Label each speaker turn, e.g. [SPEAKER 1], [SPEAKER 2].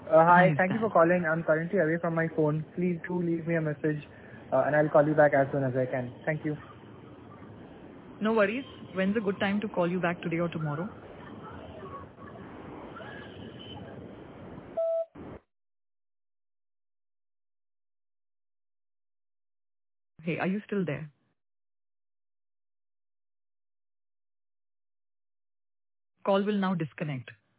[SPEAKER 1] Hi.
[SPEAKER 2] Hi,
[SPEAKER 1] Thank you for
[SPEAKER 2] Sam.
[SPEAKER 1] calling. I'm currently away from my phone. Please do leave me a message, and I'll call you back as soon as I can. Thank you.
[SPEAKER 2] No worries. When's a good time to call you back, today or tomorrow? Hey, are you still there? Call will now disconnect.